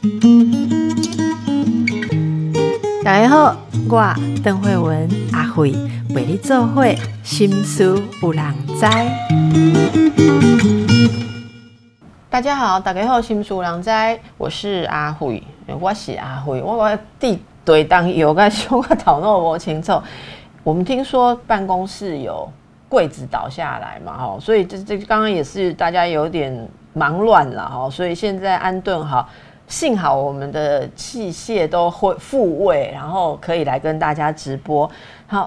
大家好，我邓惠文阿惠陪你做伙心事有人知。大家好，大家好，心事有人知，我是阿惠，我是阿惠，我地对当有个小个头脑无清楚。我们听说办公室有柜子倒下来嘛，所以这刚刚也是大家有点忙乱了，所以现在安顿好。幸好我们的器械都会复位，然后可以来跟大家直播。好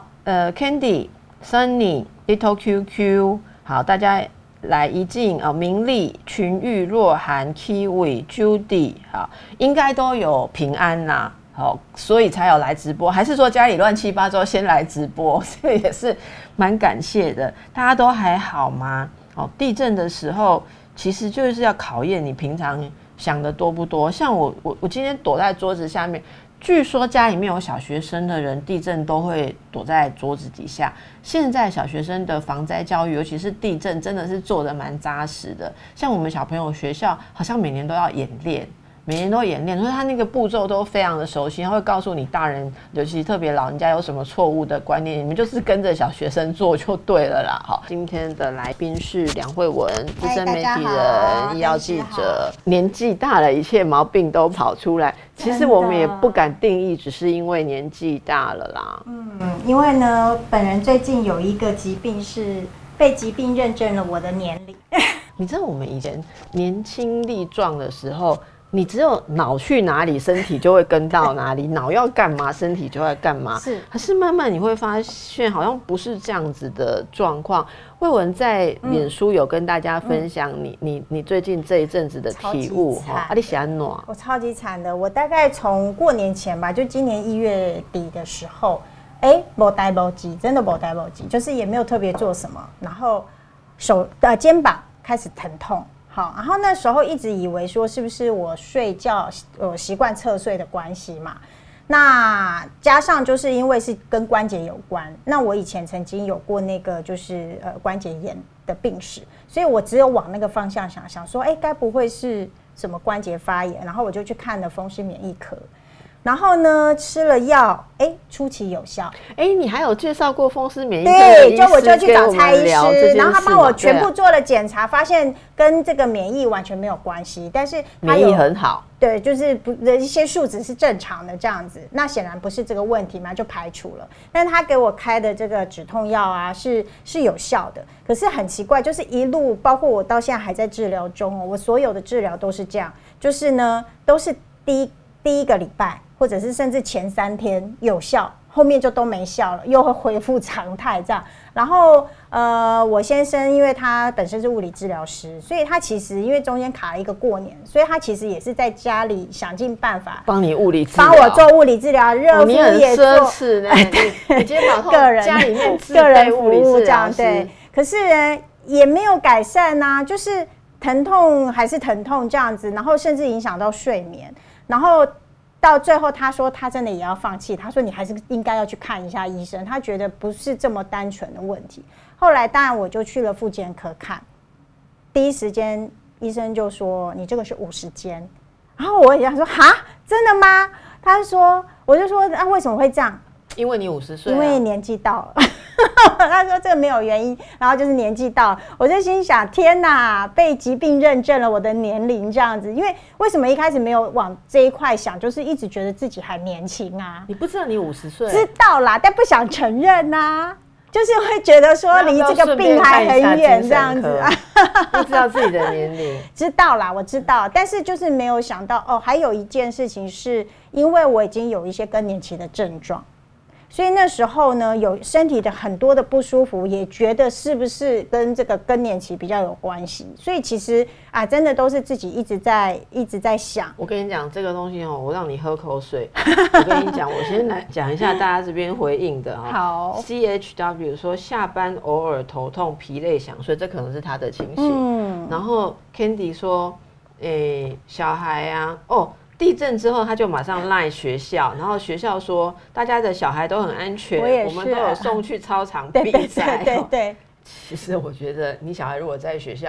，Candy、Sunny、Little QQ， 好，大家来一进明丽、群玉、若涵、Kiwi、Judy， 好，应该都有平安啦，好，所以才有来直播。还是说家里乱七八糟先来直播？这个也是蛮感谢的。大家都还好吗？好，地震的时候其实就是要考验你平常想的多不多。像我今天躲在桌子下面，据说家里面有小学生的人地震都会躲在桌子底下。现在小学生的防灾教育，尤其是地震，真的是做得蛮扎实的。像我们小朋友学校好像每年都要演练，所以他那个步骤都非常的熟悉，他会告诉你大人，尤其特别老人家有什么错误的观念，你们就是跟着小学生做就对了啦。好，今天的来宾是梁惠文，资深媒体人、医药记者，年纪大了，一切毛病都跑出来。其实我们也不敢定义，只是因为年纪大了啦。 因为呢，本人最近有一个疾病是被疾病认证了我的年龄。 你知道我们以前年轻力壮的时候，你只有脑去哪里，身体就会跟到哪里，脑要干嘛，身体就会干嘛。可是慢慢你会发现，好像不是这样子的状况。惠文在脸书有跟大家分享你最近这一阵子的体悟哈，你是怎样？ 我超级惨的，我大概从过年前吧，就今年1月底的时候，没呆没急，真的没呆没急，就是也没有特别做什么，然后肩膀开始疼痛。好，然后那时候一直以为说是不是我睡觉习惯侧睡的关系嘛，那加上就是因为是跟关节有关，那我以前曾经有过那个就是关节炎的病史，所以我只有往那个方向想说，该不会是什么关节发炎，然后我就去看了风湿免疫科。然后呢，吃了药，初期有效。 你还有介绍过风湿免疫科的医师， 对，我就去找蔡医师，然后他帮我全部做了检查，发现跟这个免疫完全没有关系，但是免疫很好。 对，就是一些数值是正常的这样子，那显然不是这个问题嘛，就排除了。但是他给我开的这个止痛药啊，是有效的。可是很奇怪，就是一路包括我到现在还在治疗中哦，我所有的治疗都是这样，就是呢，都是第一个礼拜。或者是甚至前3天有效，后面就都没效了，又会恢复常态这样。然后我先生因为他本身是物理治疗师，所以他其实因为中间卡了一个过年，所以他其实也是在家里想尽办法帮你物理治疗， 帮我做物理治疗，热敷也做。 你很奢侈呢，你肩膀痛，家里面个人服务这样对。可是也没有改善啊，就是疼痛还是疼痛这样子，然后甚至影响到睡眠，然后。到最后他说他真的也要放弃，他说你还是应该要去看一下医生，他觉得不是这么单纯的问题。后来当然我就去了复健科看，第一时间医生就说你这个是50肩，然后我也想说哈真的吗？我就说为什么会这样？ 因为你50岁， 因为年纪到了。他说这个没有原因，然后就是年纪到了，我就心想天哪，被疾病认证了我的年龄这样子。因为什么一开始没有往这一块想，就是一直觉得自己还年轻啊。 你不知道你50岁？ 知道啦，但不想承认啊，就是会觉得说离这个病还很远这样子啊。 不知道自己的年龄？ 知道啦，我知道，但是就是没有想到还有一件事情是因为我已经有一些更年期的症状。所以那时候呢，有身体的很多的不舒服，也觉得是不是跟这个更年期比较有关系。所以其实真的都是自己一直在想。 我跟你讲这个东西我让你喝口水。我跟你讲，我先来讲一下大家这边回应的好 ，CHW 说下班偶尔头痛、疲累、想睡，这可能是他的情形。然后 Candy 说，小孩啊，地震之后，他就马上赖学校，然后学校说大家的小孩都很安全，我们都有送去操场比赛。 对。 其实我觉得你小孩如果在学校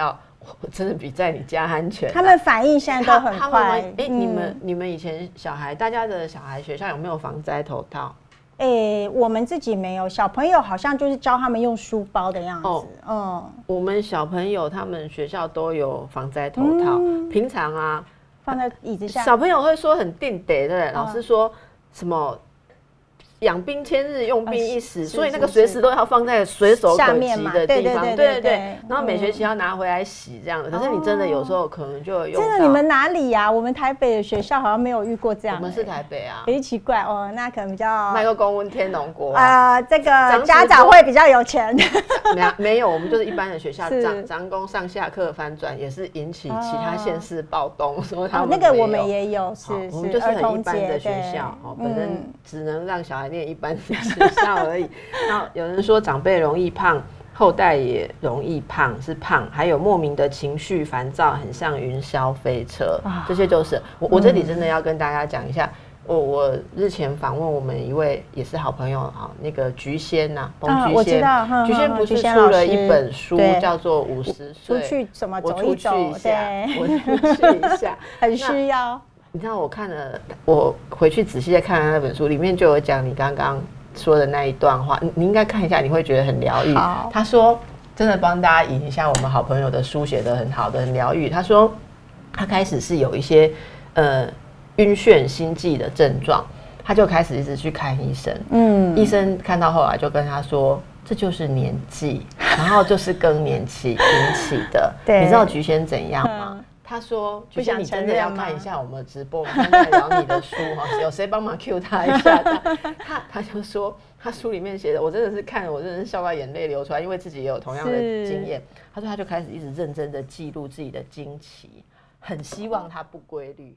我真的比在你家安全。 他们反应现在都很快。 你们以前小孩，大家的小孩学校有没有防灾头套？ 我们自己没有，小朋友好像就是教他们用书包的样子。 我们小朋友他们学校都有防灾头套，平常啊放在椅子下。 小朋友会说很定得的，老师说什么养兵千日，用兵一时，所以那个随时都要放在随手可及的地方。对。然后每学期要拿回来洗这样的。可是你真的有时候可能就有用到。 真的，你们哪里呀？我们台北的学校好像没有遇过这样。 我们是台北啊， 有点奇怪哦。那可能比较卖个公温天龙国这个家长会比较有钱。 没有，我们就是一般的学校，长工上下课翻转也是引起其他县市暴动，说他们那个我们也有， 我们就是很一般的学校，本身只能让小孩念一般的学校而已。然后有人说长辈容易胖，后代也容易胖，是胖，还有莫名的情绪烦躁，很像云霄飞车，这些就是我这里真的要跟大家讲一下。我日前访问我们一位也是好朋友那个菊仙呐，彭菊仙，菊仙不是出了一本书叫做50岁出去怎么走一走， 我出去一下， 很需要。 你知道我回去仔细的看了那本书，里面就有讲你刚刚说的那一段话，你应该看一下，你会觉得很疗愈。他说真的帮大家引一下我们好朋友的书写得很好的，很疗愈。他说他开始是有一些晕眩心悸的症状，他就开始一直去看医生。医生看到后来就跟他说，这就是年纪，然后就是更年期引起的。你知道菊仙怎样吗？他说：“菊仙，你真的要看一下我们的直播，我们在聊你的书有谁帮忙 cue 他一下？”他就说，他书里面写的，我真的是看了，我真的是笑到眼泪流出来，因为自己也有同样的经验。他说，他就开始一直认真的记录自己的经期，很希望它不规律。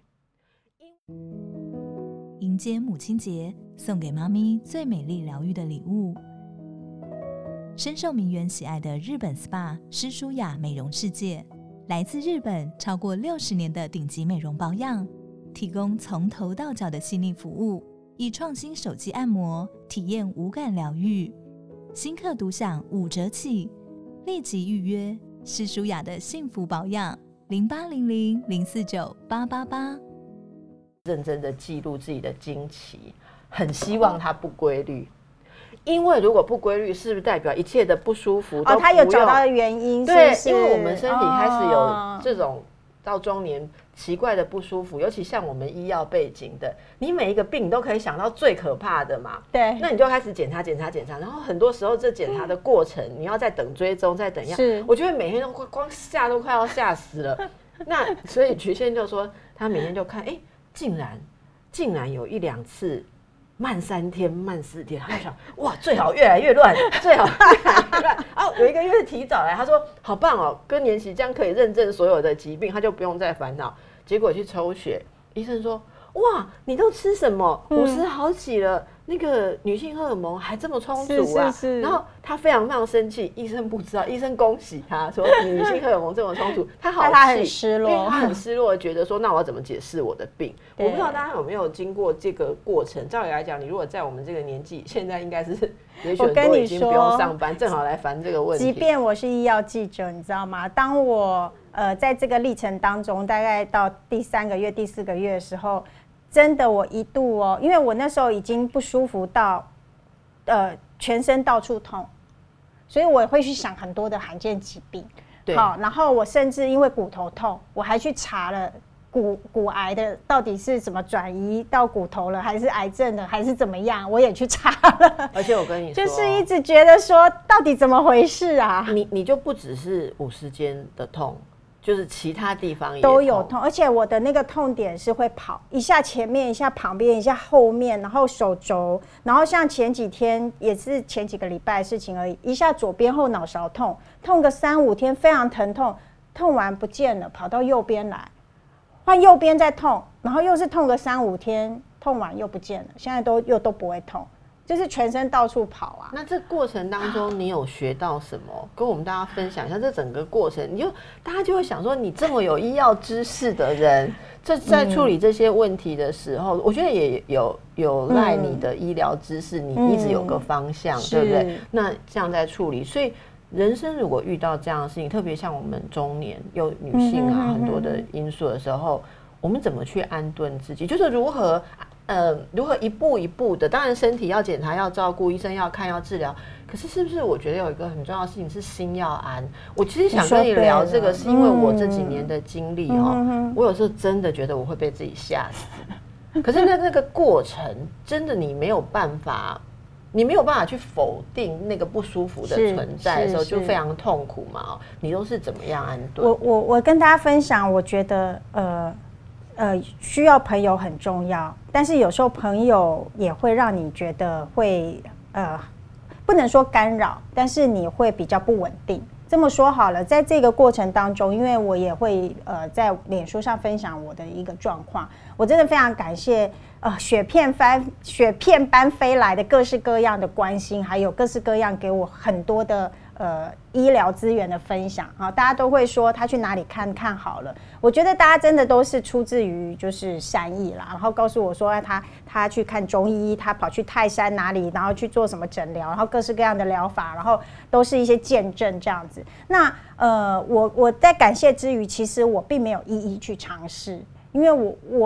迎接母亲节，送给妈咪最美丽疗愈的礼物。深受名媛喜爱的日本 SPA 诗舒雅美容世界，来自日本超过60年的顶级美容保养，提供从头到脚的细腻服务，以创新手机按摩体验无感疗愈。新客独享5折起，立即预约诗舒雅的幸福保养0800049888。 认真的记录自己的经期，很希望它不规律，因为如果不规律，是不是代表一切的不舒服都他有找到原因？ 对，因为我们身体开始有这种到中年奇怪的不舒服，尤其像我们医药背景的，你每一个病你都可以想到最可怕的嘛。 对， 那你就开始检查，然后很多时候这检查的过程，你要再等追踪，再等一下。我觉得每天都光吓都快要吓死了。那所以菊仙就说，他每天就看，竟然有1-2次慢3天、慢4天，他就想哇，最好越来越乱，最好越来越乱。有1个月提早来，他说好棒哦，更年期这样可以认证所有的疾病，他就不用再烦恼。结果去抽血，医生说哇，你都吃什么？50好几了。那个女性荷尔蒙还这么充足啊！然后他非常非常生气，医生不知道，医生恭喜他说女性荷尔蒙这么充足，他好气， 他很失落， 因为他很失落，觉得说那我要怎么解释我的病？我不知道大家有没有经过这个过程。照理来讲，你如果在我们这个年纪，现在应该是也许很多已经不用上班，正好来烦这个问题。 即便我是医药记者，你知道吗？当我在这个历程当中，大概到第3个月、第4个月的时候。真的，我一度因为我那时候已经不舒服到，全身到处痛，所以我会去想很多的罕见疾病。 对， 好，然后我甚至因为骨头痛，我还去查了骨癌的到底是怎么转移到骨头了，还是癌症的，还是怎么样，我也去查了。 而且我跟你说， 就是一直觉得说，到底怎么回事啊？ 你就不只是50间的痛。就是其他地方也都有痛，而且我的那个痛点是会跑一下前面，一下旁边，一下后面，然后手肘，然后像前几天也是前几个礼拜的事情而已，一下左边后脑勺痛个3-5天，非常疼痛，痛完不见了，跑到右边来，换右边再痛，然后又是痛个3-5天，痛完又不见了，现在都不会痛。就是全身到处跑啊！ 那这过程当中，你有学到什么？跟我们大家分享一下这整个过程。大家就会想说，你这么有医药知识的人，在处理这些问题的时候，我觉得也有赖你的医疗知识，你一直有个方向，对不对？那这样在处理，所以人生如果遇到这样的事情，特别像我们中年有女性啊很多的因素的时候，我们怎么去安顿自己？就是如何一步一步的，当然身体要检查要照顾，医生要看要治疗，可是是不是我觉得有一个很重要的事情是心要安？我其实想跟你聊这个，是因为我这几年的经历我有时候真的觉得我会被自己吓死，可是那个过程真的你没有办法去否定那个不舒服的存在的时候，就非常痛苦嘛。你都是怎么样安顿？ 我跟大家分享，我觉得需要朋友很重要，但是有时候朋友也会让你觉得会不能说干扰，但是你会比较不稳定。这么说好了，在这个过程当中，因为我也会在脸书上分享我的一个状况，我真的非常感谢雪片般飞来的各式各样的关心，还有各式各样给我很多的医疗资源的分享啊，大家都会说他去哪里看好了，我觉得大家真的都是出自于就是善意啦，然后告诉我说他去看中医，他跑去泰山哪里，然后去做什么诊疗，然后各式各样的疗法，然后都是一些见证这样子。那我在感谢之余，其实我并没有一一去尝试，因为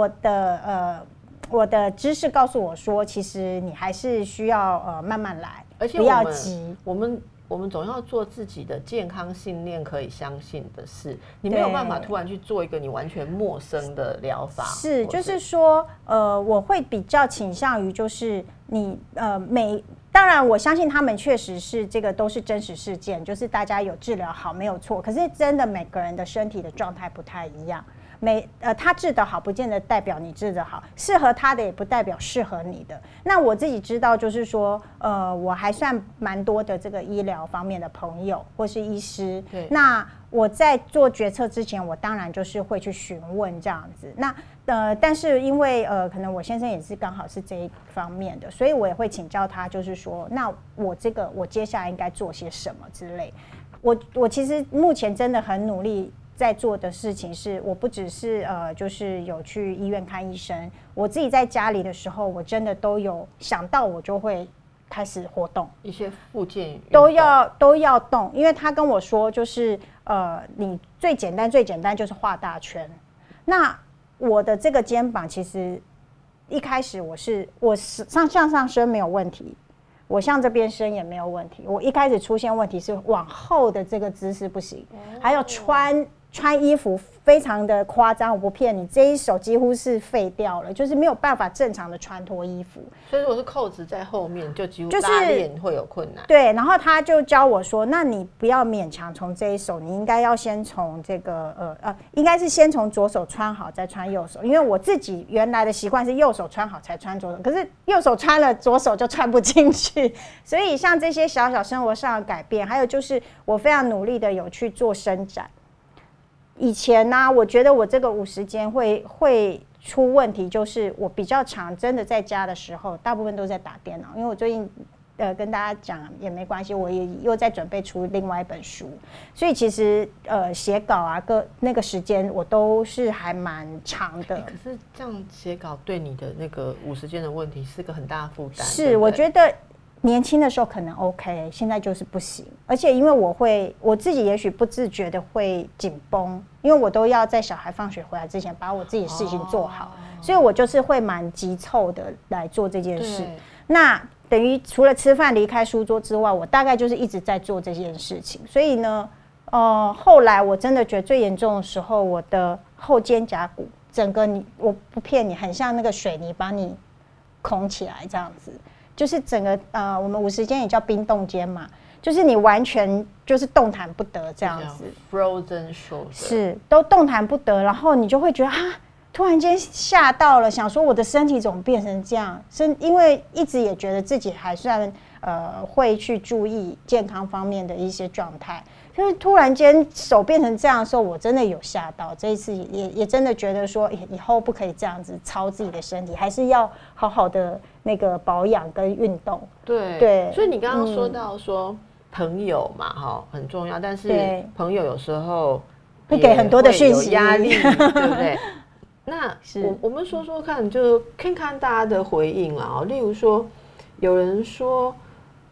我的知识告诉我说，其实你还是需要慢慢来， 而且不要急。 我们总要做自己的健康信念可以相信的事，你没有办法突然去做一个你完全陌生的疗法。 是，就是说，我会比较倾向于就是你当然我相信他们确实是这个都是真实事件，就是大家有治疗好没有错，可是真的每个人的身体的状态不太一样。他治得好不见得代表你治得好，适合他的也不代表适合你的。那我自己知道就是说我还算蛮多的这个医疗方面的朋友或是医师，那我在做决策之前，我当然就是会去询问这样子。那但是因为可能我先生也是刚好是这一方面的，所以我也会请教他，就是说那我接下来应该做些什么之类。我其实目前真的很努力在做的事情是，我不只是就是有去医院看医生，我自己在家里的时候，我真的都有想到，我就会开始活动， 一些复健运动都要动，因为他跟我说，就是你最简单就是画大圈。那我的这个肩膀其实一开始我向上伸没有问题，我向这边伸也没有问题，我一开始出现问题是往后的这个姿势不行，还有穿衣服非常的夸张，我不骗你，这一手几乎是废掉了，就是没有办法正常的穿脱衣服。 所以如果是扣子在后面，就几乎拉链会有困难。 对，然后他就教我说，那你不要勉强从这一手，你应该要先从这个应该是先从左手穿好再穿右手，因为我自己原来的习惯是右手穿好才穿左手，可是右手穿了左手就穿不进去，所以像这些小小生活上的改变，还有就是我非常努力的有去做伸展。以前呢，我觉得我这个50肩会出问题，就是我比较常真的在家的时候，大部分都在打电脑，因为我最近跟大家讲也没关系，我也又在准备出另外一本书，所以其实写稿啊那个时间我都是还蛮长的。 可是这样写稿对你的那个50肩的问题是个很大的负担。 是，我觉得年轻的时候可能 OK， 现在就是不行。而且因为我自己也许不自觉的会紧绷，因为我都要在小孩放学回来之前把我自己的事情做好，所以我就是会蛮急凑的来做这件事。那等于除了吃饭离开书桌之外，我大概就是一直在做这件事情。所以呢，后来我真的觉得最严重的时候，我的后肩胛骨整个我不骗你，很像那个水泥把你孔起来这样子。就是整个我们50肩也叫冰冻肩嘛，就是你完全就是动弹不得这样子 ，frozen shoulder 是都动弹不得，然后你就会觉得突然间吓到了，想说我的身体怎么变成这样？因为一直也觉得自己还算会去注意健康方面的一些状态，就是突然间手变成这样的时候，我真的有吓到。这一次也真的觉得说，以后不可以这样子操自己的身体，还是要好好的那个保养跟运动。 对，所以你刚刚说到说朋友嘛，很重要，但是朋友有时候会给很多的讯息， 有压力，对不对？那我们说说看，就看看大家的回应啦。例如说，有人说，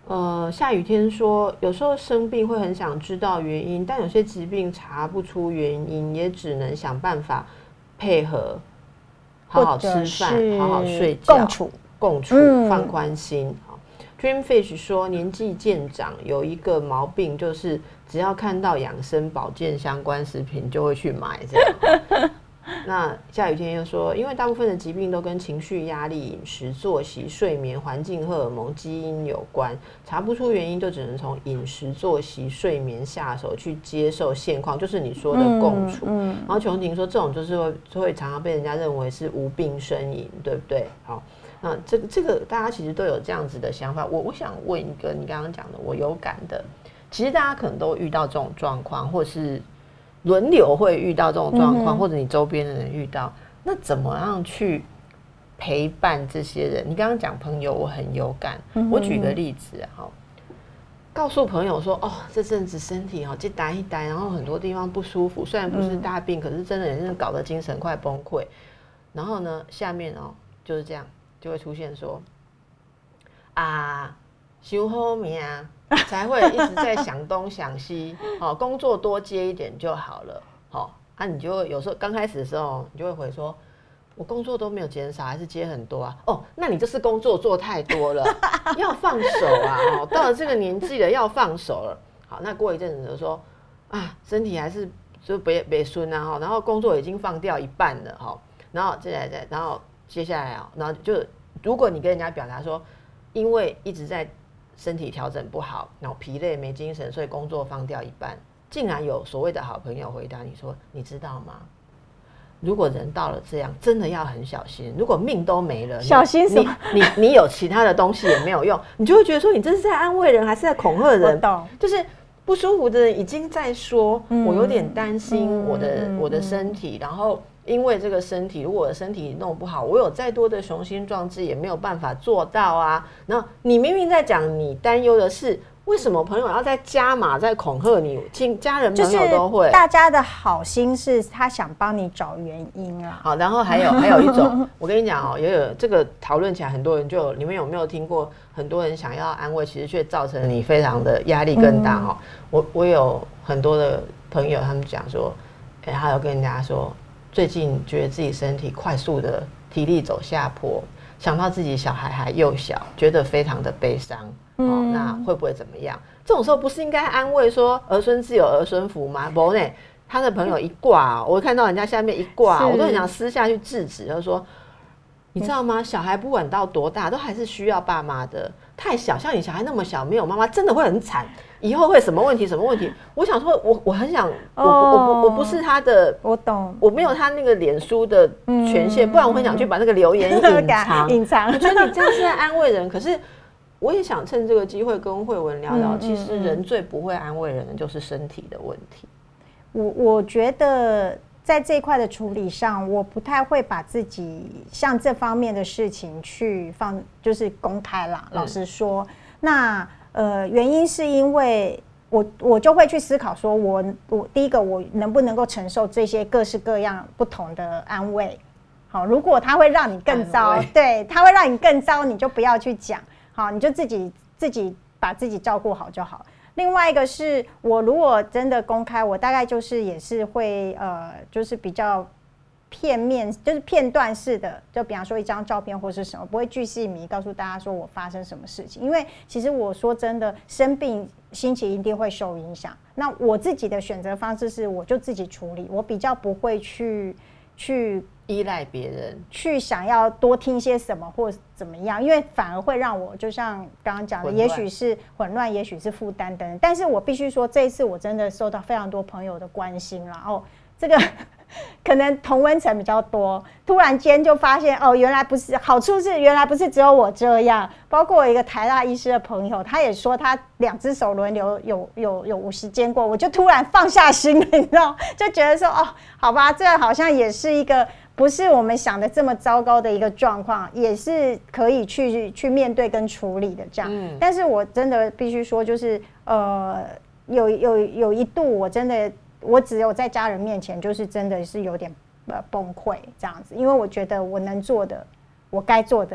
下雨天说，有时候生病会很想知道原因，但有些疾病查不出原因，也只能想办法配合，好好吃饭，好好睡觉，共处，放宽心。Dreamfish 说，年纪渐长有一个毛病，就是只要看到养生保健相关食品就会去买这样。那下雨天又说，因为大部分的疾病都跟情绪、压力、饮食、作息、睡眠、环境、荷尔蒙、基因有关，查不出原因，就只能从饮食、作息、睡眠下手去接受现况，就是你说的共处。然后琼婷说，这种就是会常常被人家认为是无病呻吟，对不对？好，那这个大家其实都有这样子的想法。我想问一个你刚刚讲的，我有感的，其实大家可能都遇到这种状况，或是轮流会遇到这种状况，或者你周边的人遇到，那怎么样去陪伴这些人？你刚刚讲朋友，我很有感。我举个例子啊，告诉朋友说，这阵子身体就呆一呆，然后很多地方不舒服，虽然不是大病，可是真的也是搞得精神快崩溃。然后呢，下面就是这样，就会出现说想好命才会一直在想东想西，工作多接一点就好了，你就有时候刚开始的时候，你就会回说，我工作都没有减少，还是接很多啊。那你就是工作做太多了，要放手啊。到了这个年纪了，要放手了。好，那过一阵子就说身体还是就别孙啊，然后工作已经放掉一半了，然后然后接下来然后就如果你跟人家表达说，因为一直在身体调整不好，然后疲累没精神，所以工作放掉一半，竟然有所谓的好朋友回答你说，你知道吗？如果人到了这样，真的要很小心。如果命都没了， 小心什么？ 你有其他的东西也没有用，你就会觉得说，你这是在安慰人，还是在恐吓人？ 我懂， 就是不舒服的人已经在说，我有点担心我的身体，然后因为这个身体，如果我的身体弄不好，我有再多的雄心壮志也没有办法做到啊。然后你明明在讲你担忧的事，为什么朋友要在加码在恐吓你？家人朋友都会， 大家的好心是他想帮你找原因啊。 好，然后还有一种，我跟你讲也有这个讨论起来，很多人就你们有没有听过？很多人想要安慰，其实却造成你非常的压力更大我有很多的朋友，他们讲说，他有跟人家说，最近觉得自己身体快速的体力走下坡，想到自己小孩还幼小，觉得非常的悲伤。那会不会怎么样？这种时候不是应该安慰说儿孙自有儿孙福吗？不呢，他的朋友一挂，我看到人家下面一挂，我都很想私下去制止，就是说，你知道吗？小孩不管到多大，都还是需要爸妈的。太小，像你小孩那么小，没有妈妈，真的会很惨。以后会什么问题？什么问题？我想说，我很想，我不是他的， 我懂， 我没有他那个脸书的权限，不然我很想去把那个留言隐藏。我觉得你这样是在安慰人，可是我也想趁这个机会跟慧文聊聊，其实人最不会安慰人的就是身体的问题。 我觉得在这一块的处理上，我不太会把自己像这方面的事情去就是公开啦。老实说，那原因是因为我就会去思考说我第一个我能不能够承受这些各式各样不同的安慰。好，如果它会让你更糟，对，它会让你更糟，你就不要去讲。好，你就自己把自己照顾好就好。另外一个是我如果真的公开，我大概就是也是会就是比较片面，就是片段式的，就比方说一张照片或是什么，不会巨细靡告诉大家说我发生什么事情。因为其实我说真的，生病心情一定会受影响。那我自己的选择方式是，我就自己处理，我比较不会去依赖别人， 去想要多听些什么或怎么样，因为反而会让我就像刚刚讲的，也许是混乱，也许是负担等等。但是我必须说，这一次我真的受到非常多朋友的关心，然后这个可能同温层比较多，突然间就发现原来不是，好处是原来不是只有我这样，包括我一个台大医师的朋友，他也说他2只手轮流有50间过，我就突然放下心了，你知道，就觉得说好吧，这好像也是一个不是我们想的这么糟糕的一个状况，也是可以去面对跟处理的这样。但是我真的必须说，就是有一度我真的。我只有在家人面前，就是真的是有点崩溃这样子，因为我觉得我能做的，我该做的，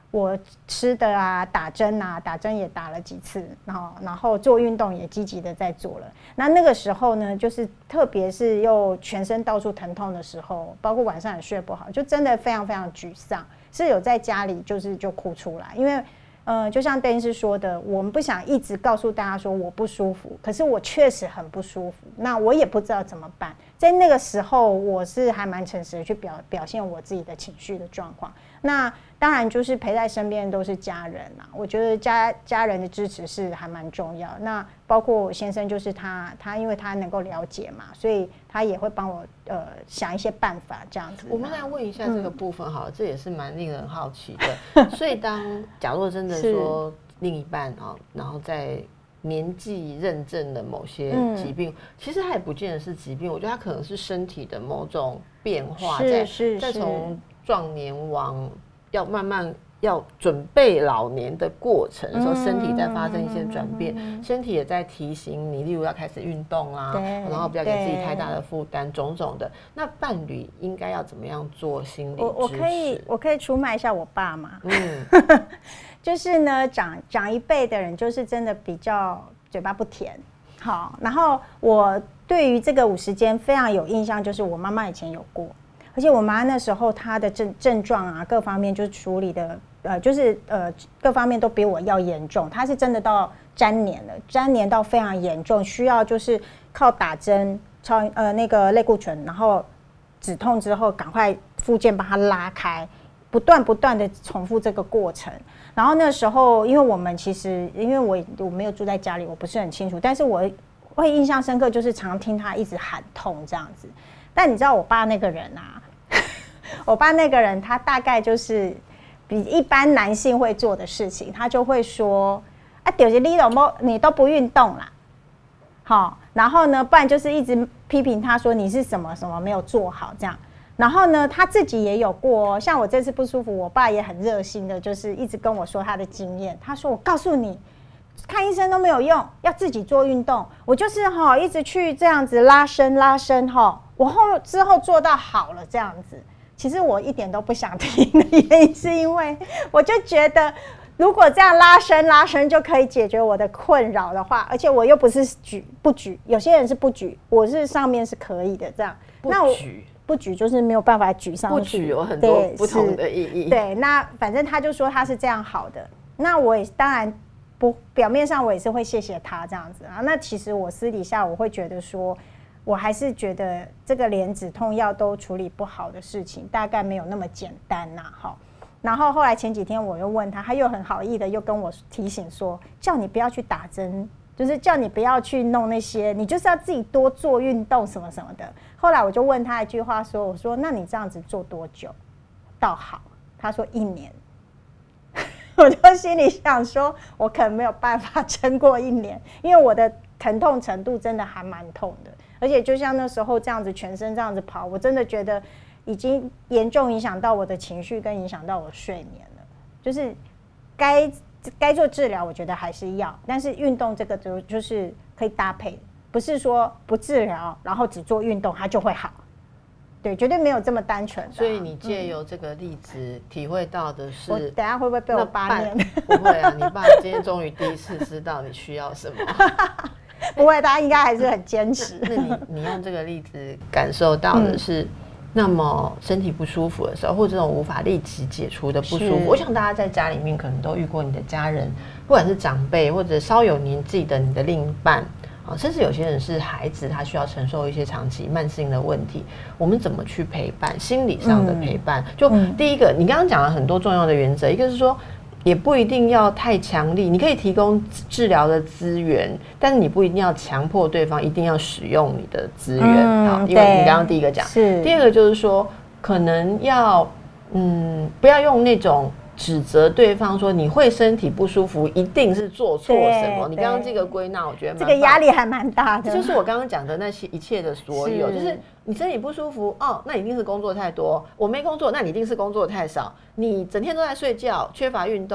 我吃的啊，打针也打了几次，然后做运动也积极的在做了。那个时候呢，就是特别是又全身到处疼痛的时候，包括晚上也睡不好，就真的非常非常沮丧，是有在家里就哭出来，因为就像邓医师说的，我们不想一直告诉大家说我不舒服，可是我确实很不舒服，那我也不知道怎么办。在那个时候，我是还蛮诚实的去表现我自己的情绪的状况。那当然就是陪在身边都是家人啊，我觉得家人的支持是还蛮重要。那包括我先生，就是他因为他能够了解嘛，所以他也会帮我想一些办法这样子。 我们来问一下这个部分好了，这也是蛮令人好奇的。所以假如真的说另一半啊，然后在年纪认证的某些疾病，其实它也不见得是疾病，我觉得它可能是身体的某种变化，再从壮年往要慢慢要准备老年的过程的时候，身体在发生一些转变，身体也在提醒你，例如要开始运动啊，然后不要给自己太大的负担，种种的。那伴侣应该要怎么样做心理支持？ 我可以出卖一下我爸嘛。就是呢，长一辈的人就是真的比较嘴巴不甜。好，然后我对于这个50间非常有印象，就是我妈妈以前有过。而且我妈那时候她的症状啊，各方面就是处理的，各方面都比我要严重。她是真的到粘连到非常严重，需要就是靠打针那个类固醇，然后止痛之后赶快复健把它拉开，不断的重复这个过程。然后那时候，因为我们其实因为我没有住在家里，我不是很清楚，但是我会印象深刻，就是常听她一直喊痛这样子。但你知道我爸那个人啊，我爸那个人他大概就是比一般男性会做的事情，他就会说啊，就是你都不运动啦，好，然后呢，不然就是一直批评他说你是什么什么没有做好这样。然后呢，他自己也有过哦，像我这次不舒服，我爸也很热心的，就是一直跟我说他的经验。他说：“我告诉你，看医生都没有用，要自己做运动。我就是一直去这样子拉伸我之后做到好了这样子。其实我一点都不想听的原因是因为我就觉得，如果这样拉伸就可以解决我的困扰的话，而且我又不是不举，有些人是不举，我是上面是可以的这样。不举就是没有办法举上去， 不举有很多不同的意义。 对，那反正他就说他是这样好的，那我也当然表面上我也是会谢谢他这样子啊。那其实我私底下我会觉得说，我还是觉得这个连止痛药都处理不好的事情，大概没有那么简单呐。好，然后后来前几天我又问他，他又很好意的又跟我提醒说，叫你不要去打针。就是叫你不要去弄那些，你就是要自己多做运动什么什么的。后来我就问他一句话说，我说那你这样子做多久到好？他说1年。我就心里想说，我可能没有办法撑过1年，因为我的疼痛程度真的还蛮痛的，而且就像那时候这样子全身这样子跑，我真的觉得已经严重影响到我的情绪跟影响到我睡眠了。就是该做治疗，我觉得还是要，但是运动这个就是可以搭配，不是说不治疗然后只做运动它就会好，对，绝对没有这么单纯的。 所以你借由这个例子体会到的是， 我等一下会不会被我爸念？ 不会啊，你爸今天终于第一次知道你需要什么。 不会，他应该还是很坚持。 那你用这个例子感受到的是。那么身体不舒服的时候，或者这种无法立即解除的不舒服，我想大家在家里面可能都遇过你的家人，不管是长辈或者稍有年纪的你的另一半啊，甚至有些人是孩子，他需要承受一些长期慢性的问题，我们怎么去陪伴？心理上的陪伴，就第一个，你刚刚讲了很多重要的原则，一个是说。也不一定要太强力，你可以提供治疗的资源，但是你不一定要强迫对方一定要使用你的资源啊，因为你刚刚第一个讲，第二个就是说，可能要不要用那种指责对方说你会身体不舒服，一定是做错什么。你刚刚这个归纳，我觉得这个压力还蛮大的。 这就是我刚刚讲的那些一切的所有，就是你身体不舒服哦，那一定是工作太多；我没工作，那你一定是工作太少。你整天都在睡觉，缺乏运动，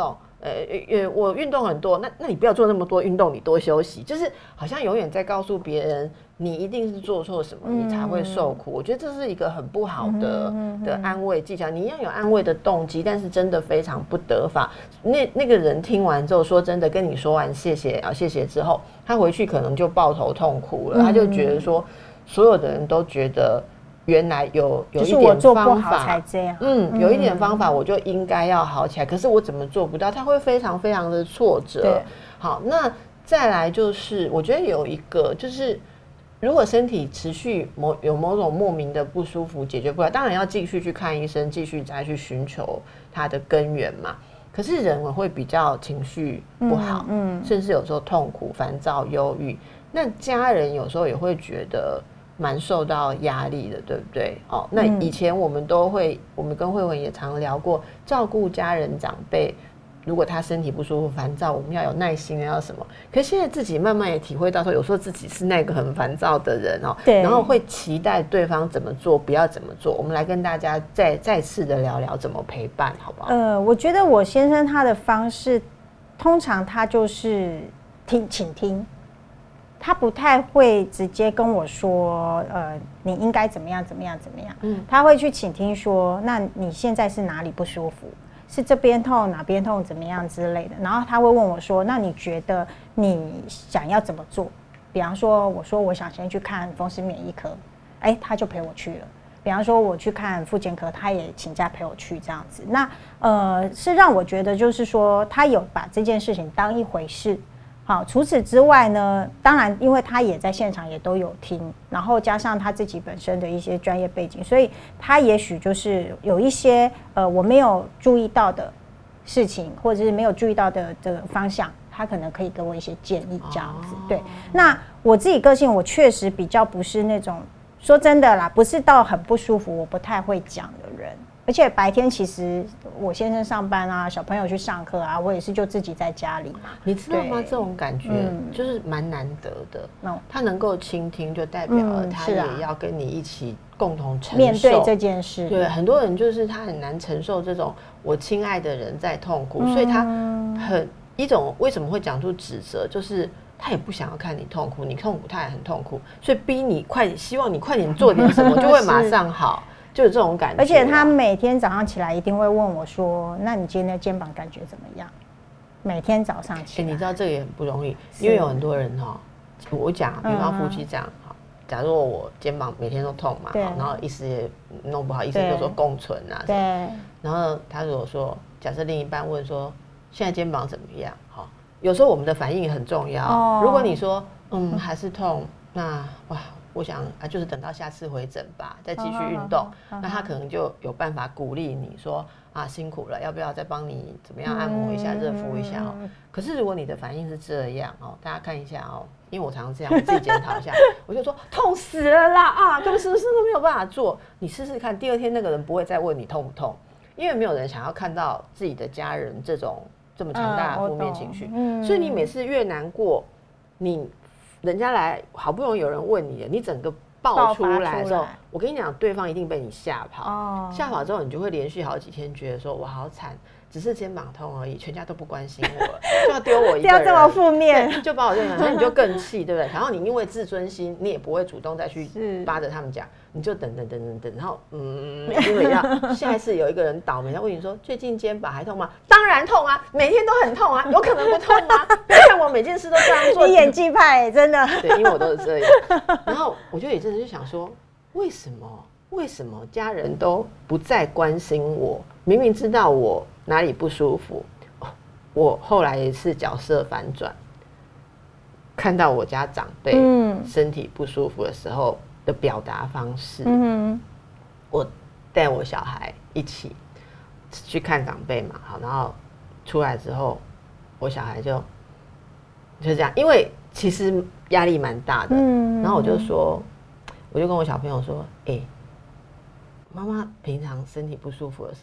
我运动很多，那你不要做那么多运动，你多休息，就是好像永远在告诉别人你一定是做错什么，你才会受苦。我觉得这是一个很不好的安慰技巧。你要有安慰的动机，但是真的非常不得法。那个人听完之后，说真的，跟你说完谢谢之后，他回去可能就抱头痛哭了，他就觉得说，所有的人都觉得。原来有一点方法才这样， 有一点方法我就应该要好起来，可是我怎么做不到？他会非常非常的挫折。好，那再来就是，我觉得有一个就是，如果身体持续有某种莫名的不舒服解决不了，当然要继续去看医生，继续再去寻求它的根源嘛。可是人会比较情绪不好，甚至有时候痛苦、烦躁、忧郁。那家人有时候也会觉得。蛮受到压力的，对不对？哦，那以前我们跟慧文也常聊过，照顾家人长辈，如果他身体不舒服、烦躁，我们要有耐心，要什么？可是现在自己慢慢也体会到说，有时候自己是那个很烦躁的人哦，对，然后会期待对方怎么做，不要怎么做。我们来跟大家再次的聊聊怎么陪伴，好不好？ 我觉得我先生他的方式，通常他就是倾听。他不太会直接跟我说，你应该怎么样。他会去倾听说，那你现在是哪里不舒服？是这边痛，哪边痛，怎么样之类的。然后他会问我说，那你觉得你想要怎么做？比方说，我说我想先去看风湿免疫科，他就陪我去了。比方说我去看复健科，他也请假陪我去这样子。那是让我觉得就是说，他有把这件事情当一回事。好，除此之外呢，当然因为他也在现场也都有听，然后加上他自己本身的一些专业背景，所以他也许就是有一些我没有注意到的事情，或者是没有注意到的这个方向，他可能可以给我一些建议这样子。对，那我自己个性我确实比较不是那种说真的啦，不是到很不舒服我不太会讲的人。而且白天其实我先生上班啊，小朋友去上课啊，我也是就自己在家里嘛。 你知道吗？这种感觉就是蛮难得的。他能够倾听，就代表了他也要跟你一起共同承受面对这件事。 对，很多人就是他很难承受这种我亲爱的人在痛苦，所以他一种为什么会讲出指责，就是他也不想要看你痛苦，你痛苦他也很痛苦，所以逼你希望你快点做点什么，就会马上好。就有这种感觉， 而且他每天早上起来一定会问我说：“那你今天的肩膀感觉怎么样？”每天早上起来， 你知道这个也很不容易，因为有很多人我讲，比方夫妻这样，假如我肩膀每天都痛嘛，然后医师也弄不好，医生就说共存啊，对，然后他如果说，假设另一半问说现在肩膀怎么样，有时候我们的反应很重要。如果你说还是痛，那哇。我想就是等到下次回诊吧，再继续运动。那他可能就有办法鼓励你说辛苦了，要不要再帮你怎么样按摩一下、热敷一下可是如果你的反应是这样大家看一下因为我常常这样，我自己检讨一下，我就说痛死了啦根本什么事都没有办法做。你试试看，第二天那个人不会再问你痛不痛，因为没有人想要看到自己的家人这么强大的负面情绪。所以你每次越难过，人家来好不容易有人问你，你整个爆出来的时候，我跟你讲，对方一定被你吓跑。吓跑之后，你就会连续好几天觉得说，我好惨，只是肩膀痛而已，全家都不关心我了，就要丢我一个人， 不要这么负面， 就把我这样，那你就更气，对不对？然后你因为自尊心，你也不会主动再去扒着他们讲，你就等，然后因为下一次有一个人倒霉，他问你说最近肩膀还痛吗？当然痛啊，每天都很痛啊，有可能不痛吗？不要看我每件事都这样做， 你演技派真的。 对，因为我都是这样。然后我就也真的就想说，为什么家人都不再关心我？明明知道我哪里不舒服，我后来也是角色反转，看到我家长辈身体不舒服的时候的表达方式，我带我小孩一起去看长辈嘛，好，然后出来之后，我小孩就这样，因为其实压力蛮大的，然后我就跟我小朋友说，妈妈平常身体不舒服的时候，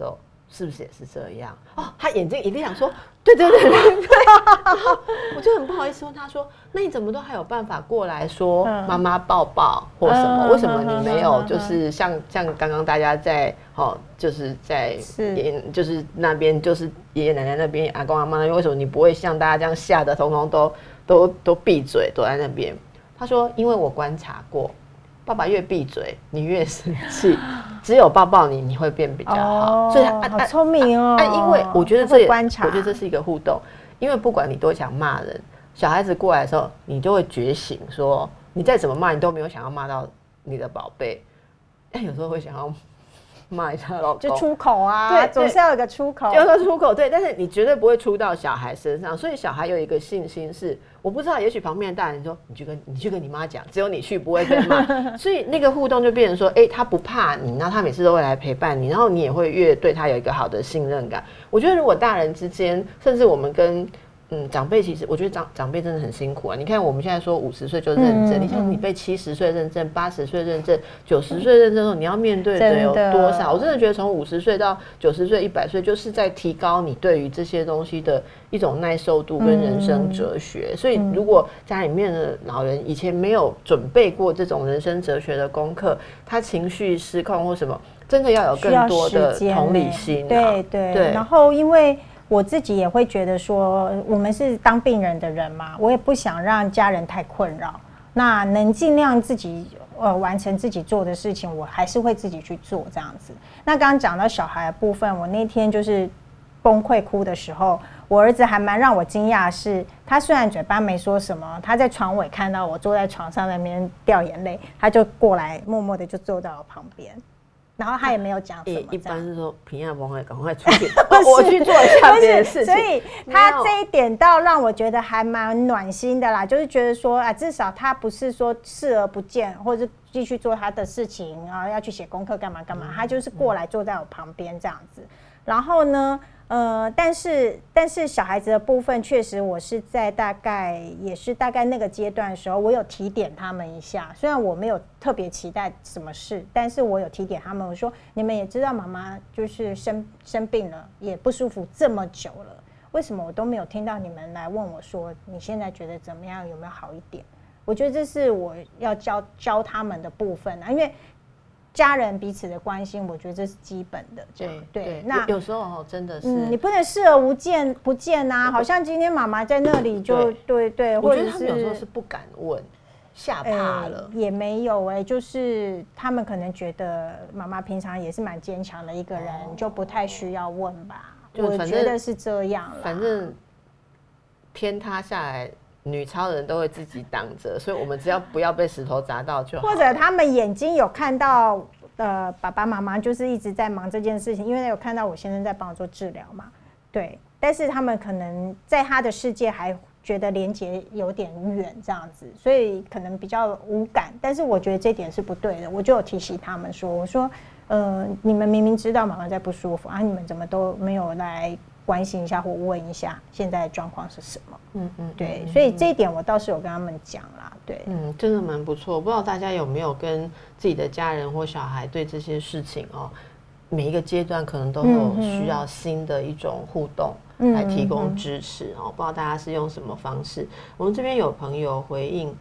是不是也是这样？哦，他眼睛一定想说，对。然后我就很不好意思问他说，那你怎么都还有办法过来说妈妈抱抱或什么？为什么你没有就是像刚刚大家在就是在就是那边就是爷爷奶奶那边阿公阿妈那边，为什么你不会像大家这样吓得统统都闭嘴躲在那边？他说，因为我观察过。爸爸越闭嘴，你越生气。只有抱抱你，你会变比较好。所以好聪明哦。 因为我觉得这是一个互动。因为不管你多想骂人，小孩子过来的时候，你就会觉醒，说你再怎么骂，你都没有想要骂到你的宝贝。有时候会想要骂一下老公， 就出口啊，对，总是要有个出口， 有个出口，对，但是你绝对不会出到小孩身上，所以小孩有一个信心是，我不知道，也许旁边的大人说，你去跟你妈讲，只有你去，不会被骂，所以那个互动就变成说，他不怕你，然后他每次都会来陪伴你，然后你也会越对他有一个好的信任感。我觉得如果大人之间，甚至我们跟长辈，其实我觉得长辈真的很辛苦啊！你看我们现在说50岁就认证，你像你被70岁认证、80岁认证、90岁认证的时候，你要面对的有多少？我真的觉得从50岁到90岁、100岁，就是在提高你对于这些东西的一种耐受度跟人生哲学。所以如果家里面的老人以前没有准备过这种人生哲学的功课，他情绪失控或什么，真的要有更多的同理心。 对。然后因为我自己也会觉得说，我们是当病人的人嘛，我也不想让家人太困扰。那能尽量自己完成自己做的事情，我还是会自己去做这样子。那刚刚讲到小孩的部分，我那天就是崩溃哭的时候，我儿子还蛮让我惊讶的是，他虽然嘴巴没说什么，他在床尾看到我坐在床上那边掉眼泪，他就过来默默的就坐在我旁边。然后他也没有讲什么， 一般是说平安不会赶快出去，我去做一下别的事情。 所以他这一点倒让我觉得还蛮暖心的啦，就是觉得说至少他不是说视而不见，或者继续做他的事情啊，要去写功课干嘛干嘛，他就是过来坐在我旁边这样子。然后呢，但是小孩子的部分，确实我是在大概那个阶段的时候，我有提点他们一下。虽然我没有特别期待什么事，但是我有提点他们，我说你们也知道妈妈就是生病了，也不舒服这么久了，为什么我都没有听到你们来问我说你现在觉得怎么样，有没有好一点？我觉得这是我要教他们的部分啊，因为家人彼此的关心，我觉得这是基本的。对，那有时候真的是， 你不能视而不见啊！好像今天妈妈在那里就对， 我觉得他们有时候是不敢问，吓怕了， 也没有就是他们可能觉得妈妈平常也是蛮坚强的一个人，就不太需要问吧。我觉得是这样啦。 反正天塌下来，女超人都会自己挡着，所以我们只要不要被石头砸到就好。 或者他们眼睛有看到爸爸妈妈就是一直在忙这件事情，因为有看到我先生在帮我做治疗嘛，对。但是他们可能在他的世界还觉得连结有点远这样子，所以可能比较无感。但是我觉得这点是不对的，我就有提醒他们说，我说你们明明知道妈妈在不舒服啊，你们怎么都没有来关心一下或问一下现在的状况是什么？对，所以这一点我倒是有跟他们讲啦。对， 真的蛮不错。不知道大家有没有跟自己的家人或小孩对这些事情每一个阶段可能都有需要新的一种互动来提供支持不知道大家是用什么方式。我们这边有朋友回应，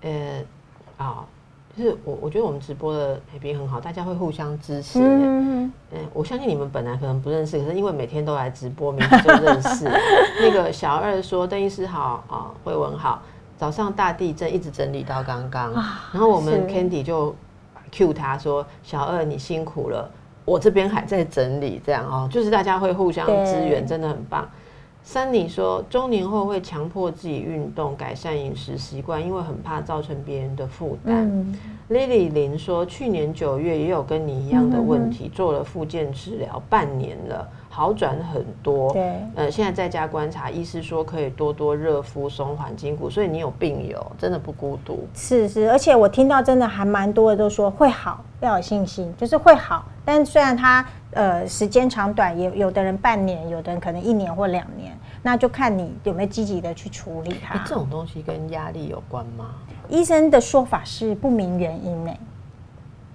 就是我觉得我们直播的配比很好，大家会互相支持。我相信你们本来可能不认识，可是因为每天都来直播，明天就认识。那个小二说：“邓医师好慧文好，早上大地震一直整理到刚刚。”然后我们 Candy 就 cue 他说：“小二你辛苦了，我这边还在整理。”这样就是大家会互相支援，真的很棒。Sunny 说，中年后会强迫自己运动，改善饮食习惯，因为很怕造成别人的负担。Lily 林说，去年9月也有跟你一样的问题，做了复健治疗半年了，好转很多。对，现在在家观察，医师说可以多多热敷，松缓筋骨，所以你有病友，真的不孤独。是， 而且我听到真的还蛮多的都说会好，要有信心，就是会好。但虽然它时间长短，也有的人半年，有的人可能1年或2年，那就看你有没有积极的去处理它。 这种东西跟压力有关吗？ 医生的说法是不明原因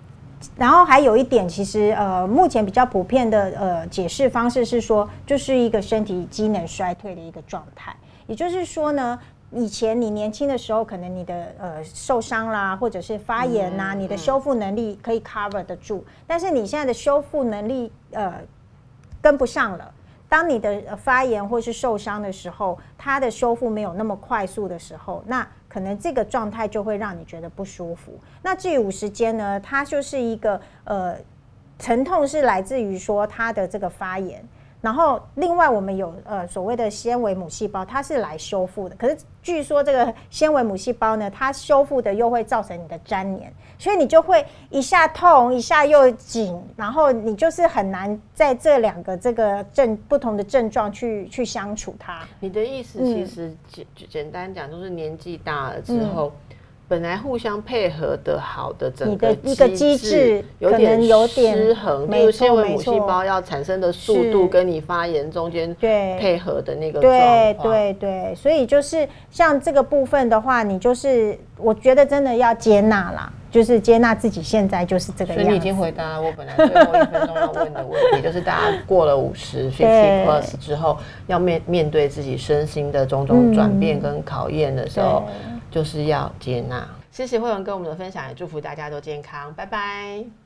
然后还有一点，其实目前比较普遍的解释方式是说，就是一个身体机能衰退的一个状态。也就是说呢，以前你年轻的时候，可能你的受伤啦，或者是发炎啦，你的修复能力可以 cover 得住，但是你现在的修复能力跟不上了。当你的发炎或是受伤的时候，它的修复没有那么快速的时候，那可能这个状态就会让你觉得不舒服。那至于50间呢，它就是一个疼痛是来自于说它的这个发炎。然后，另外我们有所谓的纤维母细胞，它是来修复的。可是据说这个纤维母细胞呢，它修复的又会造成你的粘连，所以你就会一下痛，一下又紧，然后你就是很难在这两个这个不同的症状去相处它。 你的意思其实简单讲，就是年纪大了之后。本来互相配合的好的整个一个机制有点失衡，比如纤维母细胞要产生的速度跟你发炎中间配合的那个状况， 对，所以就是像这个部分的话，你就是我觉得真的要接纳啦，就是接纳自己现在就是这个样子。 所以你已经回答了我本来最后1分钟要问的问题，就是大家过了50 plus 之后，要面对自己身心的种种转变跟考验的时候。就是要接纳。谢谢慧文跟我们的分享，也祝福大家都健康，拜拜。